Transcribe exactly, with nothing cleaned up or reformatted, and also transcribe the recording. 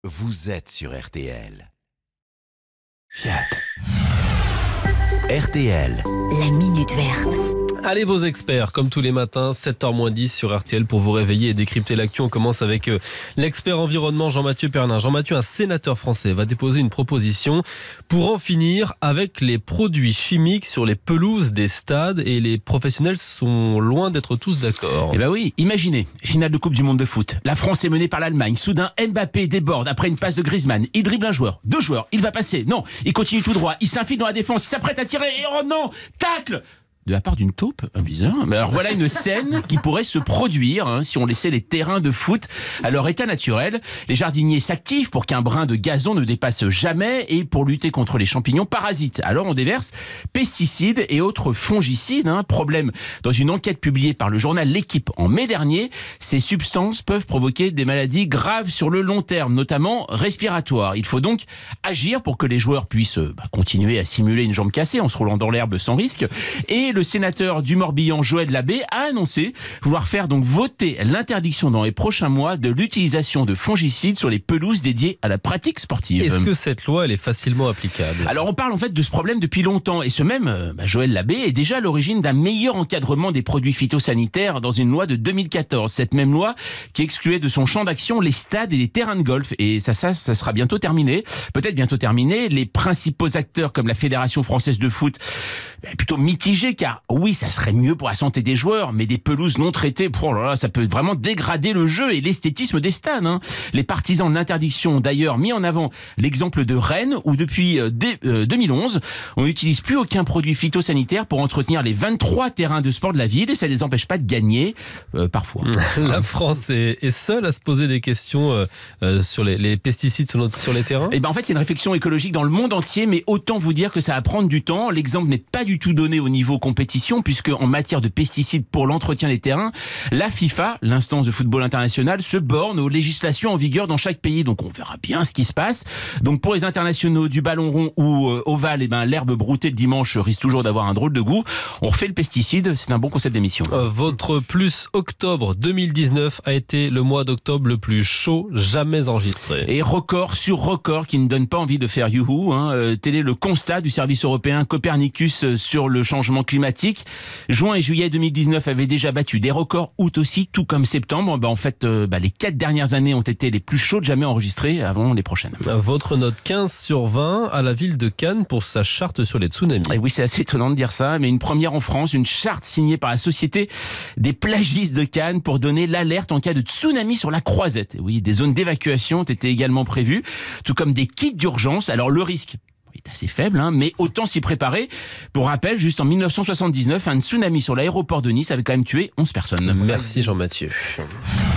vous êtes sur R T L. Fiat. R T L. La minute verte. Allez vos experts, comme tous les matins, sept heures moins dix sur R T L pour vous réveiller et décrypter l'actu. On commence avec euh, l'expert environnement Jean-Mathieu Pernin. Jean-Mathieu, un sénateur français, va déposer une proposition pour en finir avec les produits chimiques sur les pelouses des stades, et les professionnels sont loin d'être tous d'accord. Eh ben oui, imaginez, finale de Coupe du Monde de foot. La France est menée par l'Allemagne. Soudain, Mbappé déborde après une passe de Griezmann. Il dribble un joueur, deux joueurs, il va passer. Non, il continue tout droit, il s'infile dans la défense, il s'apprête à tirer et oh non, tacle de la part d'une taupe, bizarre. Mais alors voilà une scène qui pourrait se produire hein, si on laissait les terrains de foot à leur état naturel. Les jardiniers s'activent pour qu'un brin de gazon ne dépasse jamais et pour lutter contre les champignons parasites. Alors on déverse pesticides et autres fongicides. Hein. Problème, dans une enquête publiée par le journal L'Équipe en mai dernier, ces substances peuvent provoquer des maladies graves sur le long terme, notamment respiratoires. Il faut donc agir pour que les joueurs puissent bah, continuer à simuler une jambe cassée en se roulant dans l'herbe sans risque. Et le sénateur du Morbihan, Joël Labbé, a annoncé vouloir faire donc voter l'interdiction dans les prochains mois de l'utilisation de fongicides sur les pelouses dédiées à la pratique sportive. Est-ce que cette loi elle est facilement applicable ? Alors on parle en fait de ce problème depuis longtemps, et ce même bah, Joël Labbé est déjà à l'origine d'un meilleur encadrement des produits phytosanitaires dans une loi de deux mille quatorze. Cette même loi qui excluait de son champ d'action les stades et les terrains de golf. Et ça, ça, ça sera bientôt terminé. Peut-être bientôt terminé. Les principaux acteurs comme la Fédération française de foot, bah, plutôt mitigés, car oui, ça serait mieux pour la santé des joueurs, mais des pelouses non traitées, oh là là, ça peut vraiment dégrader le jeu et l'esthétisme des stades. Hein. Les partisans de l'interdiction ont d'ailleurs mis en avant l'exemple de Rennes, où depuis euh, dès, euh, deux mille onze, on n'utilise plus aucun produit phytosanitaire pour entretenir les vingt-trois terrains de sport de la ville, et ça ne les empêche pas de gagner, euh, parfois. La France est, est seule à se poser des questions euh, euh, sur les, les pesticides sur, notre, sur les terrains ? Eh ben en fait, c'est une réflexion écologique dans le monde entier, mais autant vous dire que ça va prendre du temps. L'exemple n'est pas du tout donné au niveau compétition, puisque en matière de pesticides pour l'entretien des terrains, la FIFA, l'instance de football international, se borne aux législations en vigueur dans chaque pays. Donc on verra bien ce qui se passe. Donc pour les internationaux du ballon rond ou euh, ovale, eh ben l'herbe broutée le dimanche risque toujours d'avoir un drôle de goût. On refait le pesticide, c'est un bon concept d'émission. Euh, votre plus octobre deux mille dix-neuf a été le mois d'octobre le plus chaud jamais enregistré. Et record sur record qui ne donne pas envie de faire youhou. Hein. Euh, tel est le constat du service européen Copernicus euh, sur le changement climatique. Juin et juillet deux mille dix-neuf avaient déjà battu des records, août aussi, tout comme septembre. Bah en fait, euh, bah les quatre dernières années ont été les plus chaudes jamais enregistrées avant les prochaines. Votre note quinze sur vingt à la ville de Cannes pour sa charte sur les tsunamis. Et oui, c'est assez étonnant de dire ça, mais une première en France, une charte signée par la Société des plagistes de Cannes pour donner l'alerte en cas de tsunami sur la Croisette. Et oui, des zones d'évacuation ont été également prévues, tout comme des kits d'urgence. Alors le risque est assez faible, hein, mais autant s'y préparer. Pour rappel, juste en mille neuf cent soixante-dix-neuf, un tsunami sur l'aéroport de Nice avait quand même tué onze personnes. Merci Jean-Mathieu.